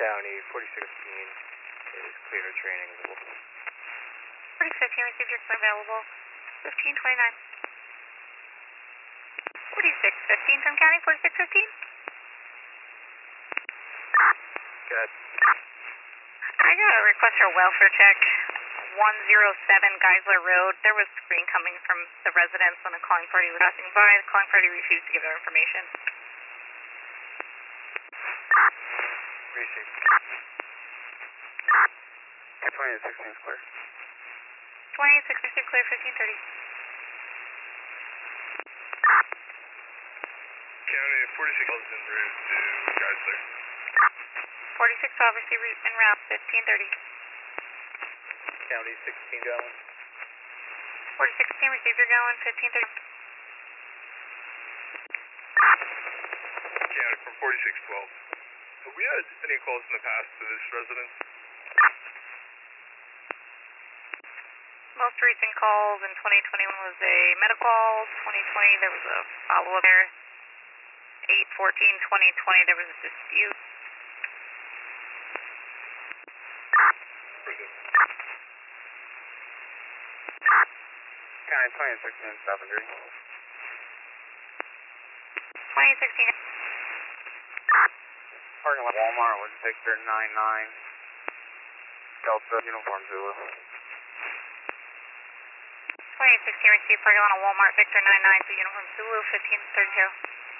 County 4615 is clear to training available. 4615 received your clear available. 1529. 4615 from County 4615. Good. I got a request for a welfare check. 107 Geisler Road. There was screen coming from the residents when the calling party was passing by. The calling party refused to give their information. Received. 2816 is clear. 2816 clear 1530. County 46 is en route to Geisler. 4612 receive en route 1530. County 16 going. 4616 receive your going 1530. County from 4612. Have we had any calls in the past to this residence? Most recent calls in 2021 was a medical call. 2020 there was a follow-up there. 8/14/2020 there was a dispute. County 2016 7-3. 2016. Parking lot Walmart with Victor 99. Delta Uniform Zulu. 2016 received parking lot Walmart Victor 99 to Uniform Zulu 1532.